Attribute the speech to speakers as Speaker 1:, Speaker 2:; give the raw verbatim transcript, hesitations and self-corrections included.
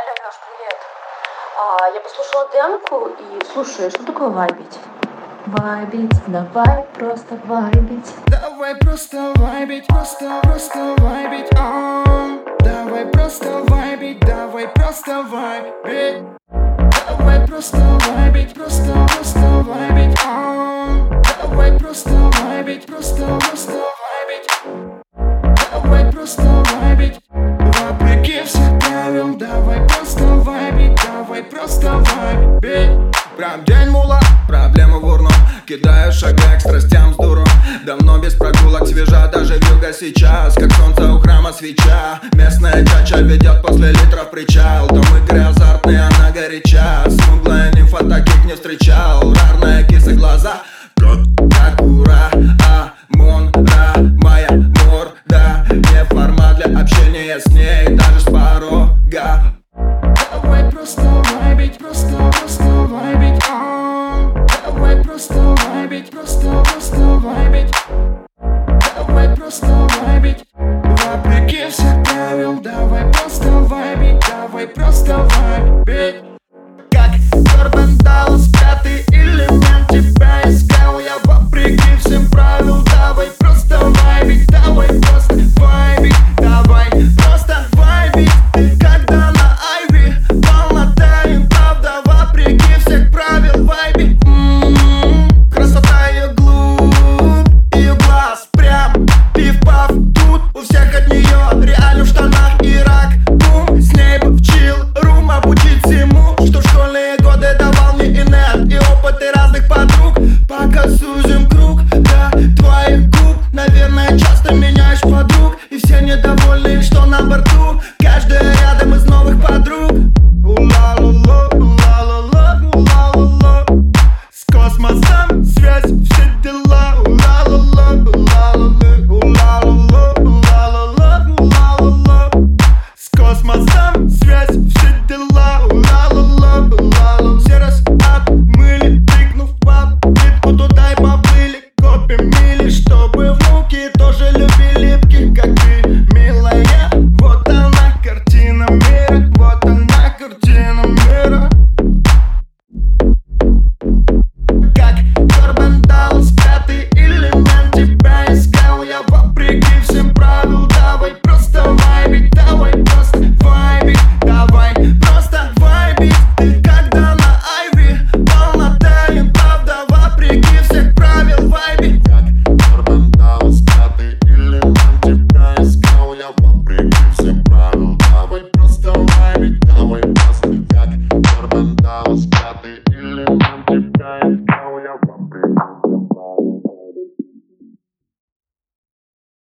Speaker 1: Алло, Лёш, привет. А, я послушала демку и слушай, что такое вайбить? Вайбить, давай просто вайбить.
Speaker 2: Давай просто вайбить, просто, просто вайбить, а. Давай просто вайбить, давай просто вайбить. Давай просто вайбить, просто, просто вайбить, а. Давай просто вайбить, просто, просто вайбить. Давай просто вайбить, вопреки всех правил. Давай просто вайбить, давай просто вайбить. Прям день мула, проблема в урну. Кидаю шагай к страстям с дуру. Давно без прогулок, свежа даже вьюга сейчас. Как солнце у храма свеча. Местная чача ведет после литров причал. Дом игры азартные, она горяча. Смуглая нимфа таких не встречал. Рарная киса глаза, как Акура, Амон-Ра. Моя морда не формат для общения с ней, даже с порога. Давай просто вайбить, просто, просто вайбить, а. Давай просто вайбить, просто, просто вайбить. Давай просто вайбить, вопреки всех правил. Давай просто вайбить, давай просто вайбить.